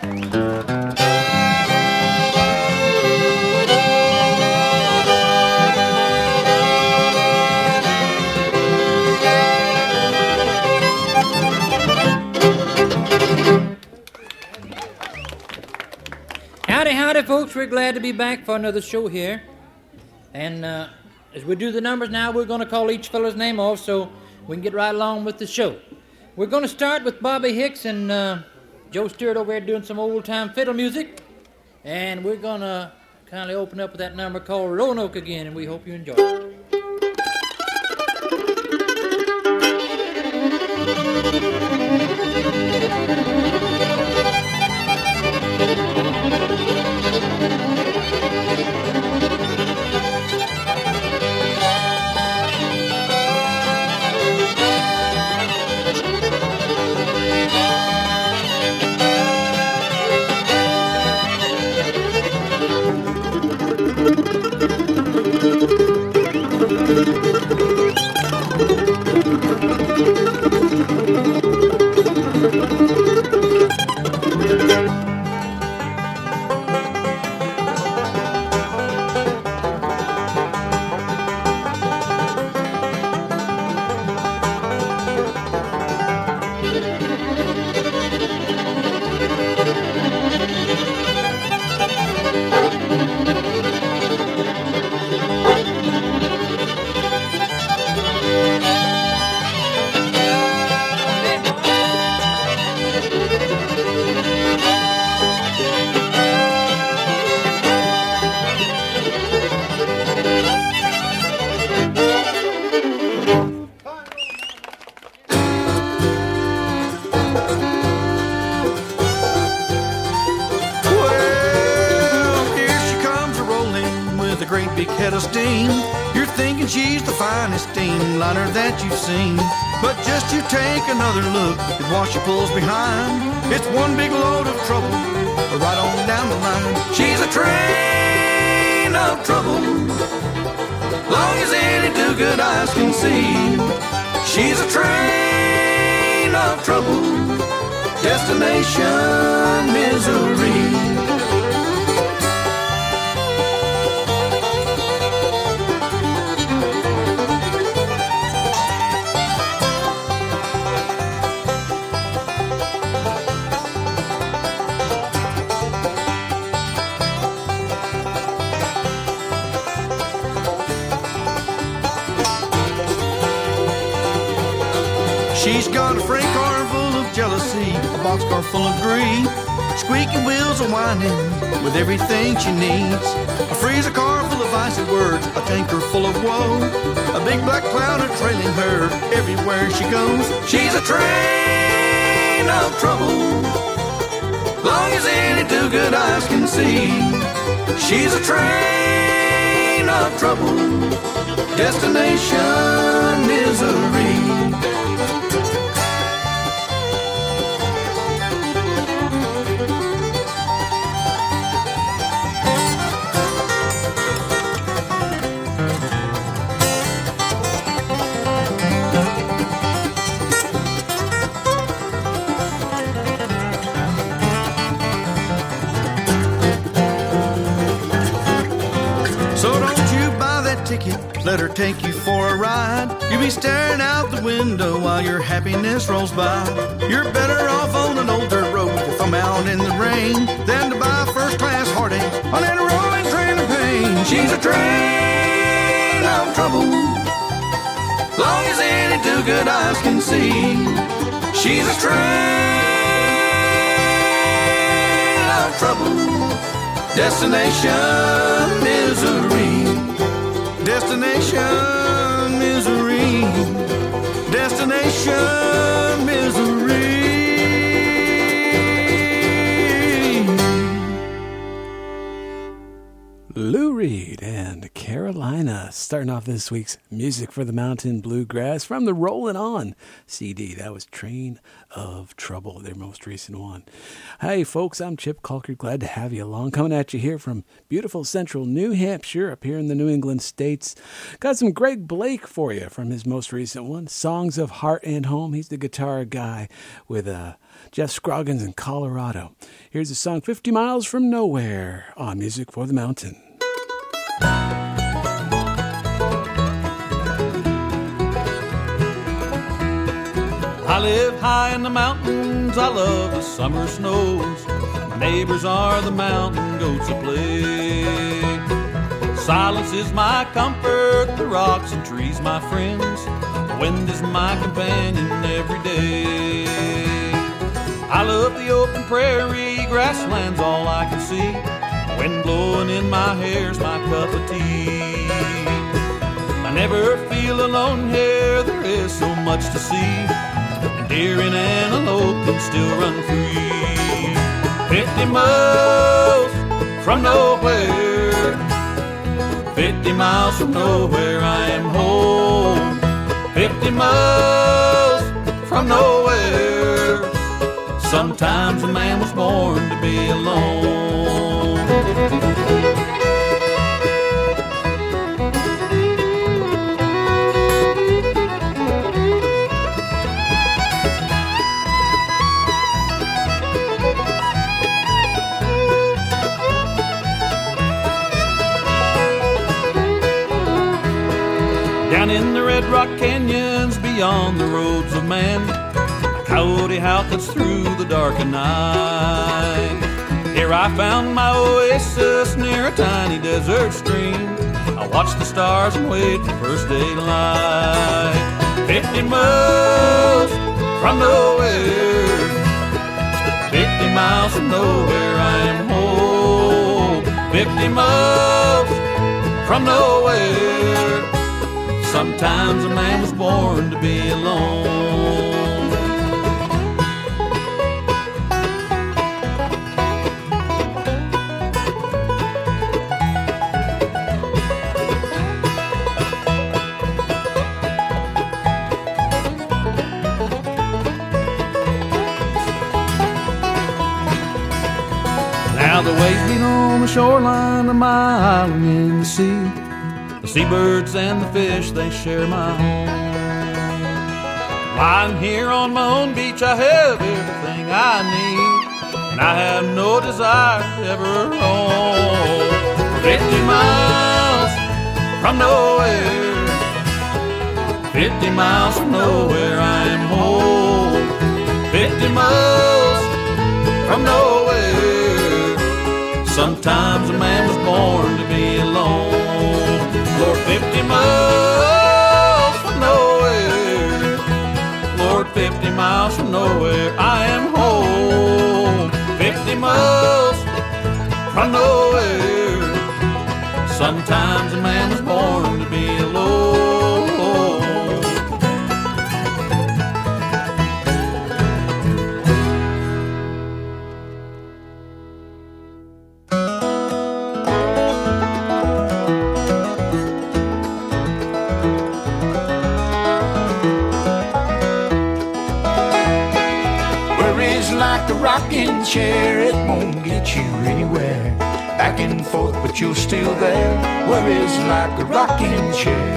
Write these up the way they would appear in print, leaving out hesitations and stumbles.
Howdy, folks. We're glad to be back for another show here. And as we do the numbers now, we're going to call each fellow's name off so we can get right along with the show. We're going to start with Bobby Hicks and Joe Stewart over there doing some old-time fiddle music. And we're going to kindly open up with that number called Roanoke again, and we hope you enjoy it. Another look at what she pulls behind. It's one big load of trouble right on down the line. She's a train of trouble, long as any two good eyes can see. She's a train of trouble, destination misery. She's got a freight car full of jealousy, a boxcar full of greed, squeaky wheels are whining with everything she needs. A freezer car full of icy words, a tanker full of woe, a big black cloud are trailing her everywhere she goes. She's a train of trouble, long as any two good eyes can see. She's a train of trouble, destination misery. Let her take you for a ride. You'll be staring out the window while your happiness rolls by. You're better off on an old dirt road with a thumb out in the rain than to buy a first-class heartache on that rolling train of pain. She's a train of trouble, long as any two good eyes can see. She's a train of trouble, destination misery. Destination misery, destination misery. Lou Reed and Carolina starting off this week's Music for the Mountain Bluegrass from the Rollin' On CD. That was Train of Trouble, their most recent one. Hey, folks, I'm Chip Colker. Glad to have you along. Coming at you here from beautiful central New Hampshire, up here in the New England states. Got some Greg Blake for you from his most recent one, Songs of Heart and Home. He's the guitar guy with Jeff Scroggins in Colorado. Here's the song 50 Miles from Nowhere on Music for the Mountain. I live high in the mountains, I love the summer snows. My neighbors are the mountain goats that play. Silence is my comfort, the rocks and trees my friends. The wind is my companion every day. I love the open prairie, grassland's all I can see. Wind blowing in my hair's my cup of tea. I never feel alone here, there is so much to see. Deer and antelope can still run free. 50 miles from nowhere, 50 miles from nowhere I am home. 50 miles from nowhere, sometimes a man was born to be alone. Down in the Red Rock Canyons, beyond the roads of man, a coyote howl cuts through the dark of night. Here I found my oasis near a tiny desert stream. I watched the stars and wait for first daylight. 50 miles from nowhere, 50 miles from nowhere I am home. 50 miles from nowhere, sometimes a man was born to be alone. Now the waves beat on the shoreline of my island in the sea. The seabirds and the fish, they share my home. Lying here on my own beach, I have everything I need, and I have no desire to ever roam. 50 miles from nowhere, 50 miles from nowhere I am home. 50 miles from nowhere, sometimes a man was born to be alone. Lord, 50 miles from nowhere, Lord, 50 miles from nowhere I am home. 50 miles from nowhere, sometimes a man was born to be alone. Like a rocking chair, it won't get you anywhere. Back and forth, but you're still there. Where is like a rocking chair?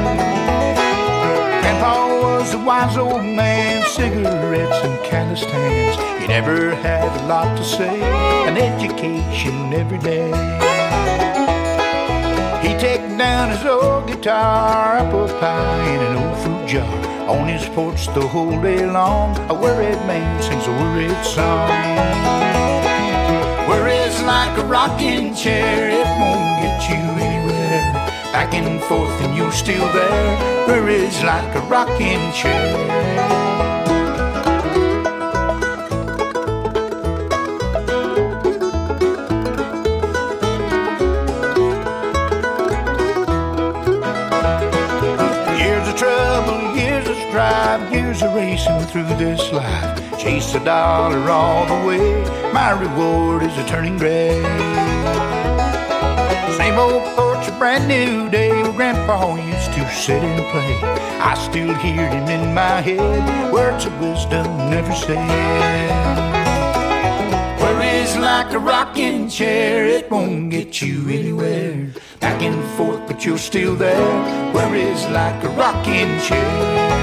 Grandpa was a wise old man, cigarettes and callous hands. He never had a lot to say, an education every day. He'd take down his old guitar, apple pie in an old fruit jar. On his porch the whole day long, a worried man sings a worried song. Where is like a rocking chair, it won't get you anywhere. Back and forth and you're still there. Where is like a rocking chair? Years of racing through this life, chase a dollar all the way. My reward is a turning gray. Same old porch, a brand new day. grandpa used to sit and play. I still hear him in my head, words of wisdom never said. Where is like a rocking chair, it won't get you anywhere. Back and forth, but you're still there. Where is like a rocking chair?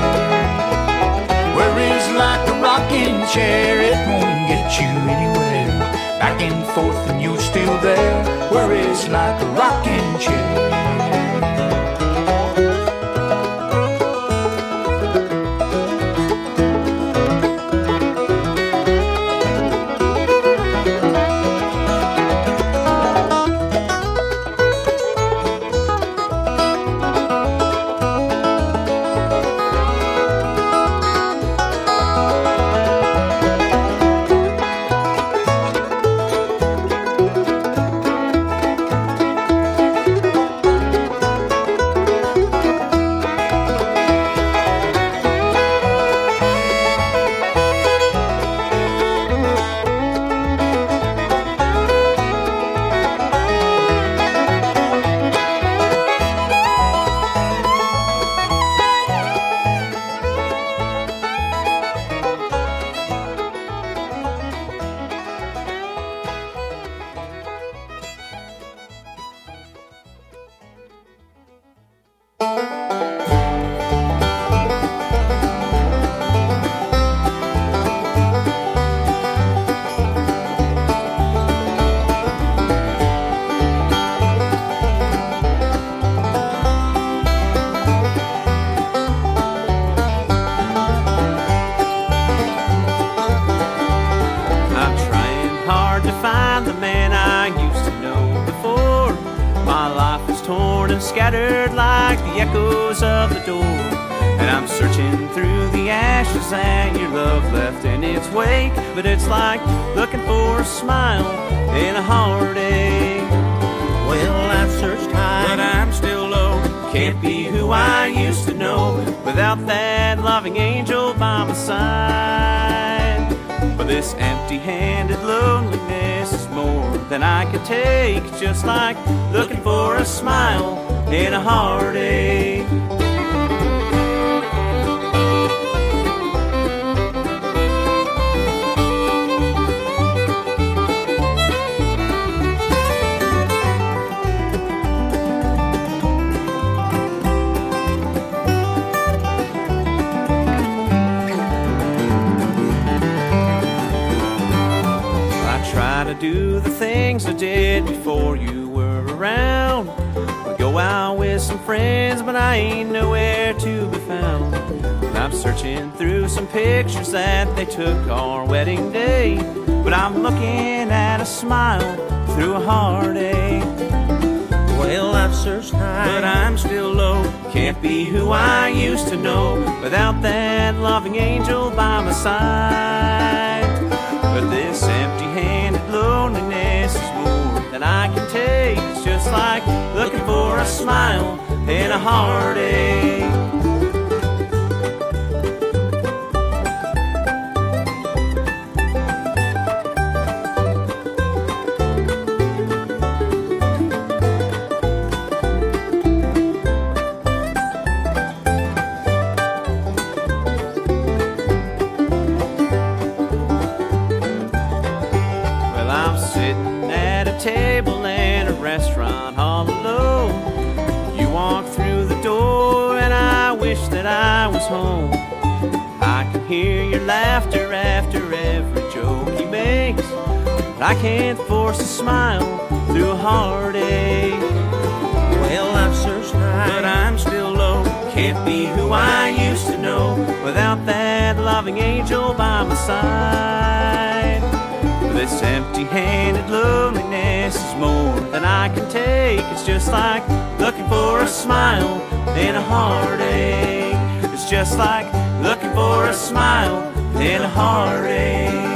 Where is like a rocking chair, it won't get you anywhere. Back and forth and you're still there. Where is like a rocking chair? Scattered like the echoes of the door. And I'm searching through the ashes that your love left in its wake. But it's like looking for a smile in a heartache. Well, I've searched high, but I'm still low. Can't be who I used to know without that loving angel by my side. But this empty-handed loneliness is more than I could take. It's just like looking for a smile in a heartache. I try to do the things I did before you were around. Go out with some friends, but I ain't nowhere to be found. And I'm searching through some pictures that they took our wedding day. But I'm looking at a smile through a heartache. well, I've searched high, but I'm still low. Can't be who I used to know without that loving angel by my side. But this empty-handed loneliness is more than I can take. It's just like looking for a smile in a heartache. Table in a restaurant all alone. You walk through the door and I wish that I was home. I can hear your laughter after every joke he makes, but I can't force a smile through a heartache. Well, I've searched high, but I'm still low. Can't be who I used to know without that loving angel by my side. This empty-handed loneliness is more than I can take. It's just like looking for a smile in a heartache. It's just like looking for a smile in a heartache.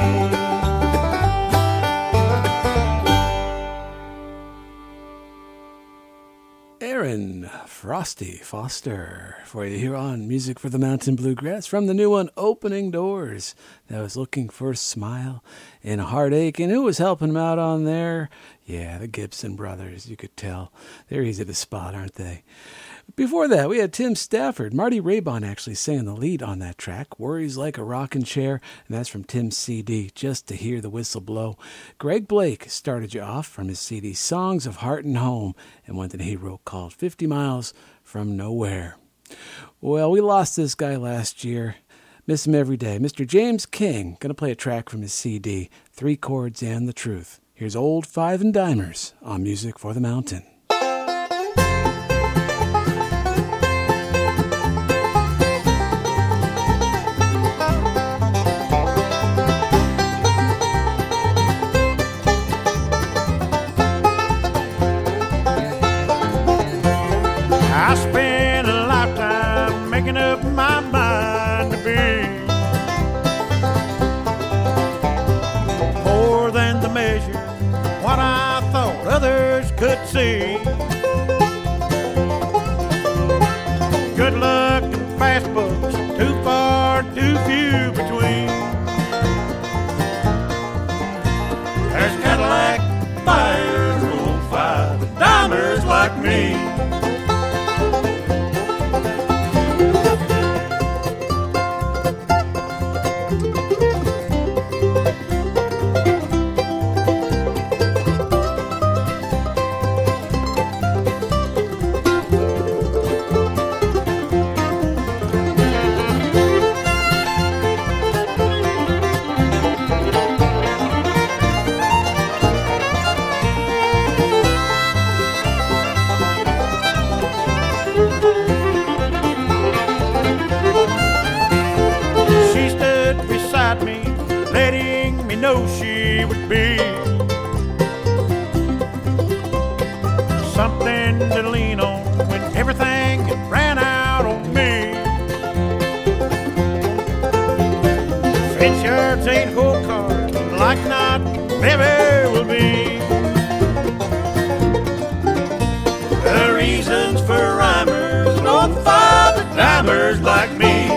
Aaron Frosty Foster for you here on Music for the Mountain Bluegrass from the new one, Opening Doors. That was looking for a smile and a heartache. And who was helping him out on there? Yeah, the Gibson brothers. You could tell. They're easy to spot, aren't they? Before that, we had Tim Stafford. Marty Raybon actually sang the lead on that track, Worries Like a Rockin' Chair, and that's from Tim's CD, Just to Hear the Whistle Blow. Greg Blake started you off from his CD, Songs of Heart and Home, and one that he wrote called 50 Miles from Nowhere. Well, we lost this guy last year. Miss him every day. Mr. James King, going to play a track from his CD, Three Chords and the Truth. Here's Old Five and Dimers on Music for the Mountain. I spent a lifetime making up my mind to be more than the measure what I thought others could see. Good luck and fast books, too far, too few between. There's Cadillac buyers, old five and dimers like me. Know she would be something to lean on when everything ran out on me. Fence yards ain't whole cars, like not never will be. The reasons for rhymers, no five dimers like me.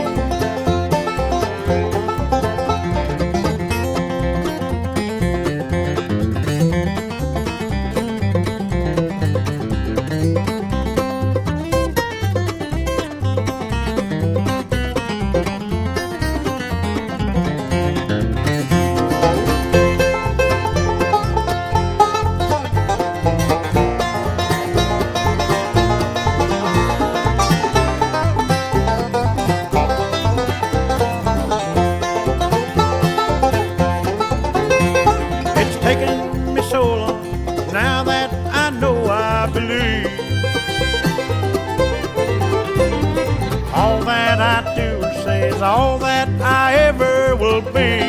All that I ever will be.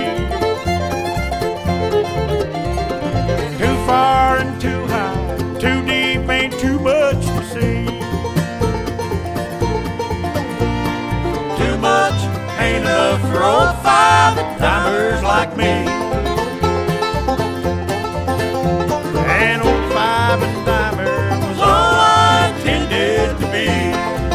Too far and too high, too deep, ain't too much to see. Too much ain't enough for old five and dimers like me. And old five and dimer was all I intended to be.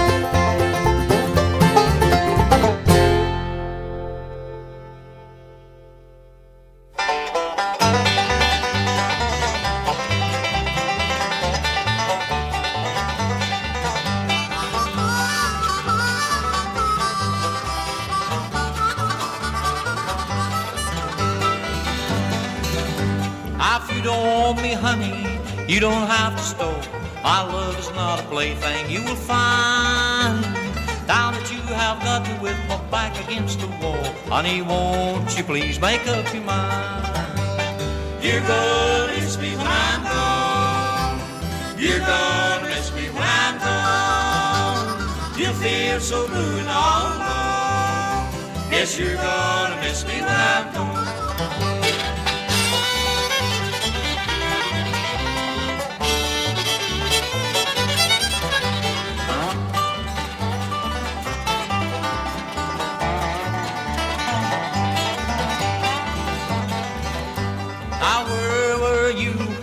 Honey, you don't have to store. My love is not a plaything you will find. Now that you have got me with my back against the wall, honey, won't you please make up your mind? You're gonna miss me when I'm gone. You're gonna miss me when I'm gone. You'll feel so blue and all alone. Yes, you're gonna miss me when I'm gone.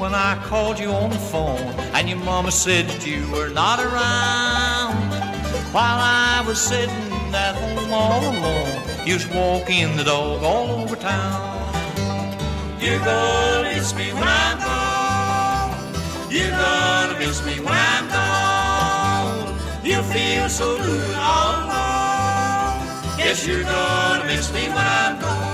when I called you on the phone, and your mama said that you were not around. While I was sitting at home all alone, you was walking the dog all over town. You're gonna miss me when I'm gone. You're gonna miss me when I'm gone. You'll feel so blue all alone. Yes, you're gonna miss me when I'm gone.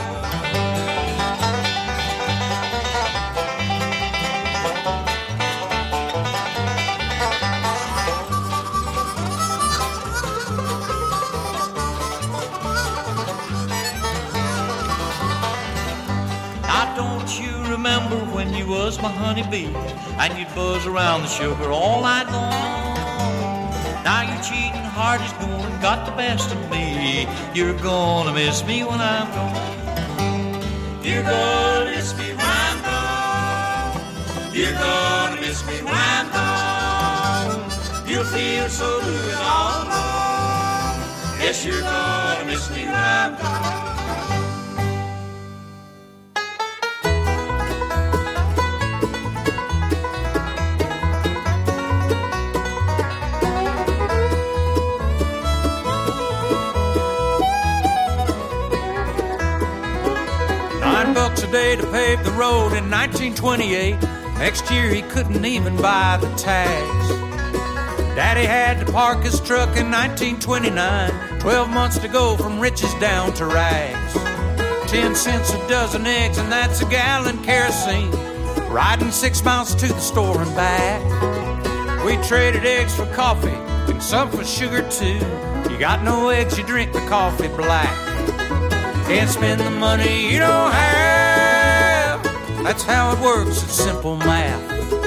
Remember when you was my honeybee and you'd buzz around the sugar all night long? Now you're cheating, heart is going, got the best of me. You're gonna miss me when I'm gone. You're gonna miss me when I'm gone. You're gonna miss me when I'm gone. You'll feel so blue and all alone. Yes, you're gonna miss me when I'm gone. $9 a day to pave the road in 1928. Next year he couldn't even buy the tags. Daddy had to park his truck in 1929. 12 months to go from riches down to rags. 10 cents a dozen eggs and that's a gallon kerosene. Riding 6 miles to the store and back. We traded eggs for coffee and some for sugar too. You got no eggs, you drink the coffee black. Can't spend the money you don't have. That's how it works, it's simple math.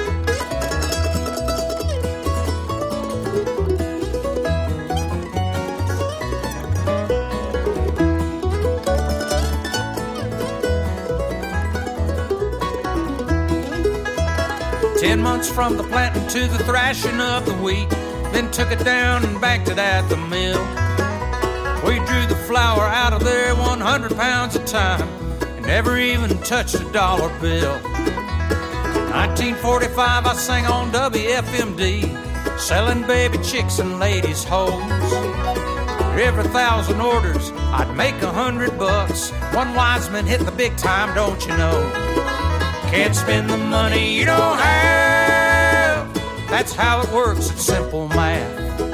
Ten months from the planting to the thrashing of the wheat, then took it down and backed it at the mill. We drew the flour out of there 100 pounds at a time and never even touched a dollar bill. 1945 I sang on WFMD, selling baby chicks and ladies' hoes. For every 1,000 orders I'd make $100. One wise man hit the big time, don't you know? Can't spend the money you don't have. That's how it works, it's simple math.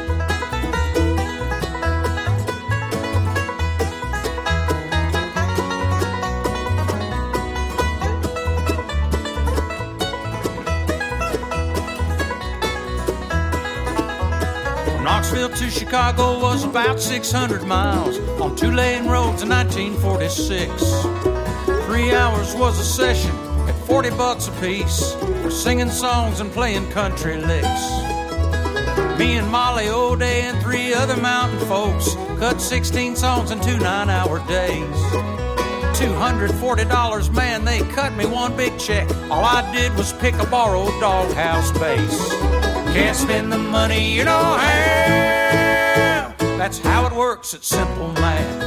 Knoxville to Chicago was about 600 miles on 2-lane roads in 1946. 3 hours was a session at $40 a piece for singing songs and playing country licks. Me and Molly O'Day and 3 other mountain folks cut 16 songs in 2 9-hour days. $240, man, they cut me one big check. All I did was pick a borrowed doghouse bass. Can't spend the money you don't have. That's how it works, it's simple math.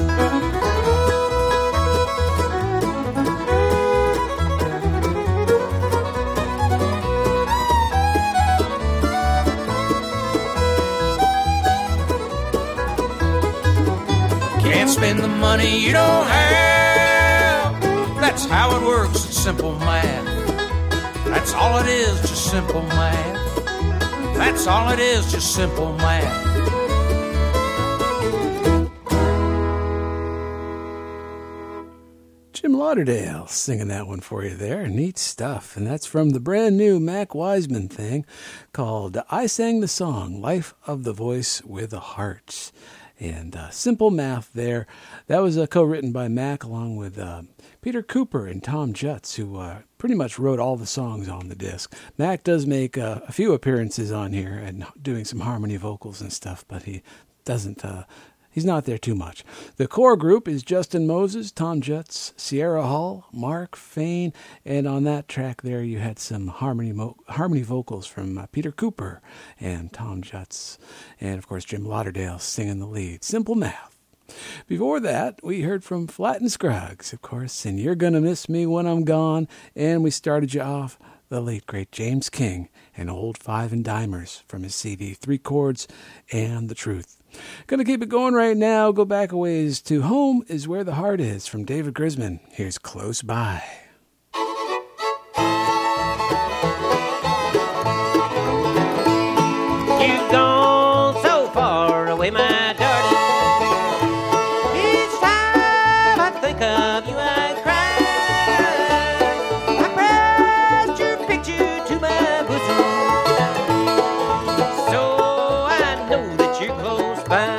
Can't spend the money you don't have. That's how it works, it's simple math. That's all it is, just simple math. That's all it is, just simple math. Jim Lauderdale singing that one for you there. Neat stuff. And that's from the brand new Mac Wiseman thing called I Sang the Song, Life of the Voice with a Heart. And simple math there. That was co-written by Mac along with Peter Cooper and Tom Jutz, who pretty much wrote all the songs on the disc. Mac does make a few appearances on here and doing some harmony vocals and stuff, but he doesn't. He's not there too much. The core group is Justin Moses, Tom Jutz, Sierra Hall, Mark Fain, and on that track there you had some harmony vocals from Peter Cooper and Tom Jutz, and of course Jim Lauderdale singing the lead. Simple math. Before that, we heard from Flatt and Scruggs, of course, and You're Gonna Miss Me When I'm Gone, and we started you off the late great James King and Old Five and Dimers from his CD Three Chords and the Truth. Gonna keep it going right now. Go back a ways to Home is Where the Heart Is from David Grisman. Here's Close By. You've gone so far away, my darling. Each time I think of you, I cry. I pressed your picture to my bosom, so I know that you're close by.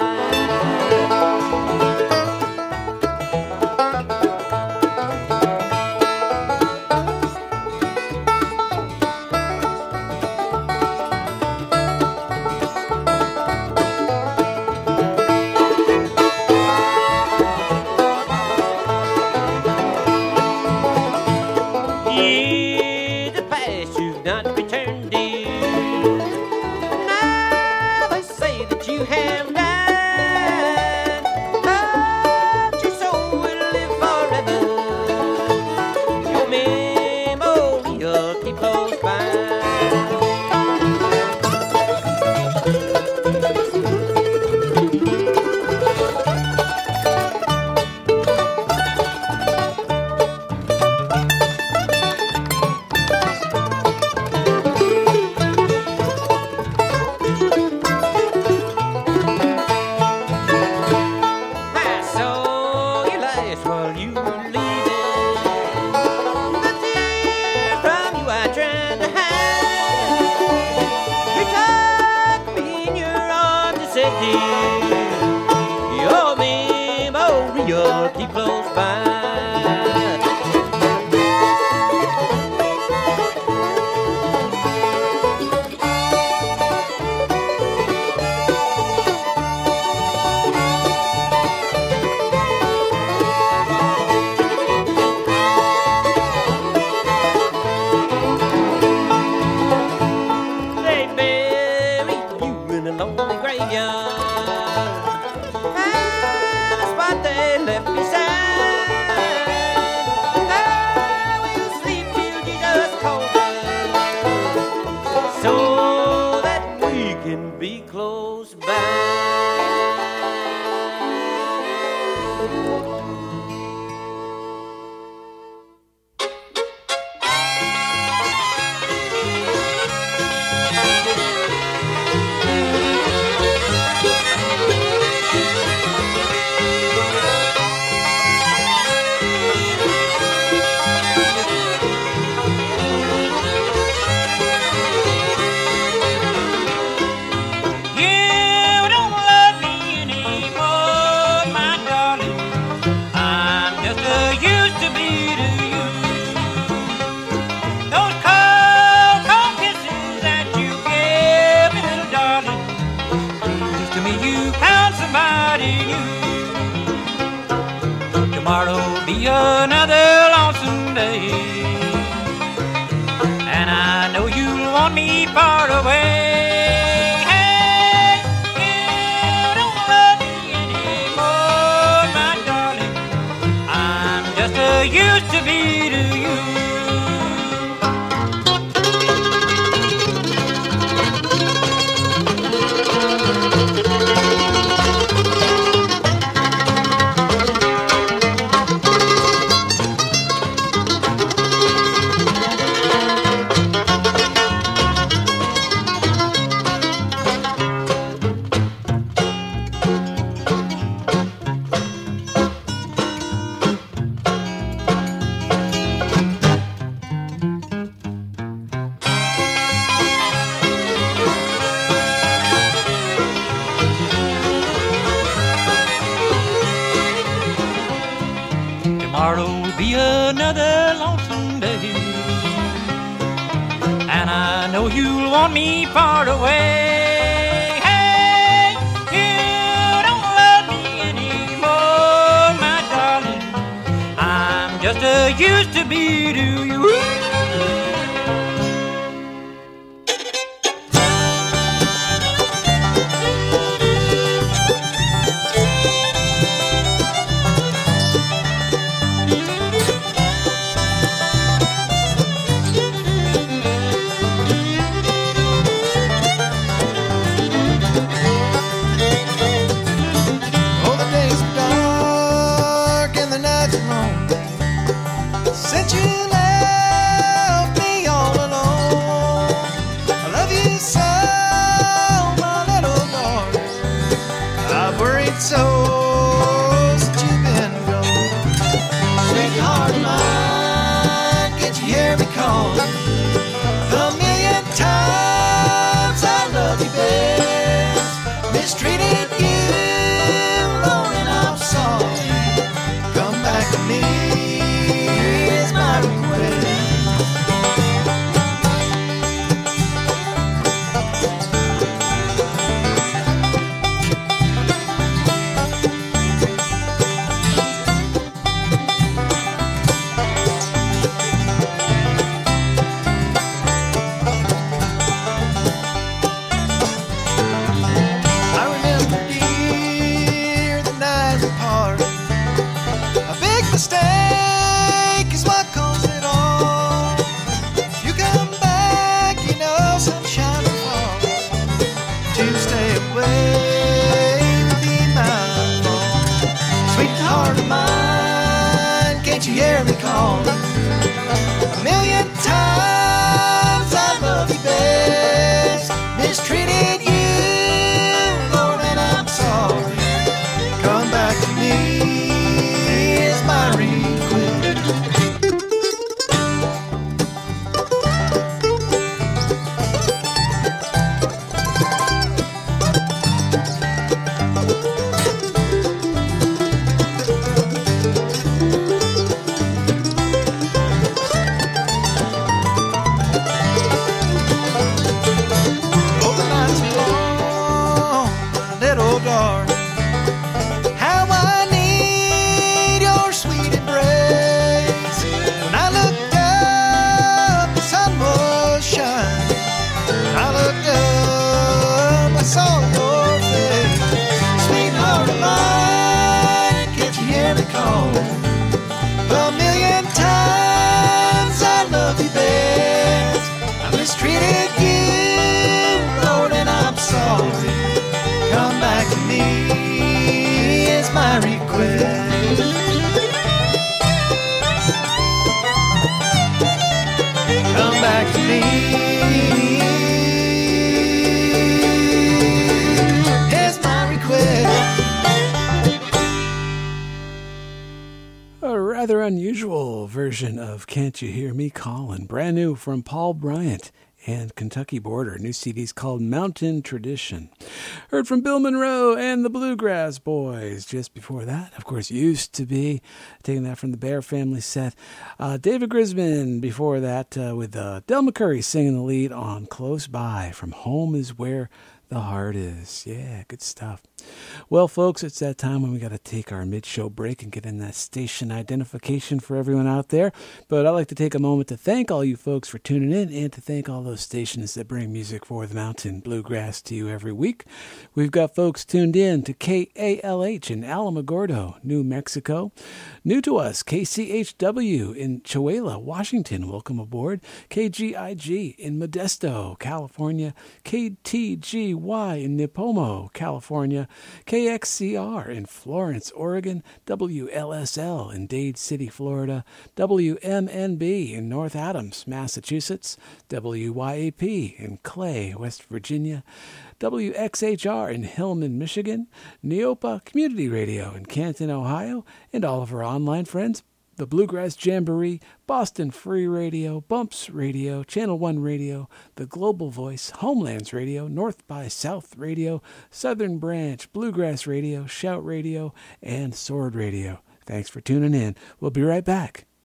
rather unusual version of Can't You Hear Me Callin', brand new from Paul Bryant and Kentucky Border. New CD's called Mountain Tradition. Heard from Bill Monroe and the Bluegrass Boys. Just before that, of course, Used to Be, taking that from the Bear Family set. David Grisman before that with Del McCurry singing the lead on Close By from Home Is Where the Heart Is. Yeah, good stuff. Well, folks, it's that time when we got to take our mid-show break and get in that station identification for everyone out there. But I'd like to take a moment to thank all you folks for tuning in and to thank all those stations that bring music for the mountain bluegrass to you every week. We've got folks tuned in to KALH in Alamogordo, New Mexico. New to us, KCHW in Chihuahua, Washington. Welcome aboard. KGIG in Modesto, California. KTGY in Nipomo, California. KXCR in Florence, Oregon, WLSL in Dade City, Florida, WMNB in North Adams, Massachusetts, WYAP in Clay, West Virginia, WXHR in Hillman, Michigan, Neopa Community Radio in Canton, Ohio, and all of our online friends, the Bluegrass Jamboree, Boston Free Radio, Bumps Radio, Channel 1 Radio, the Global Voice, Homelands Radio, North by South Radio, Southern Branch, Bluegrass Radio, Shout Radio, and Sword Radio. Thanks for tuning in. We'll be right back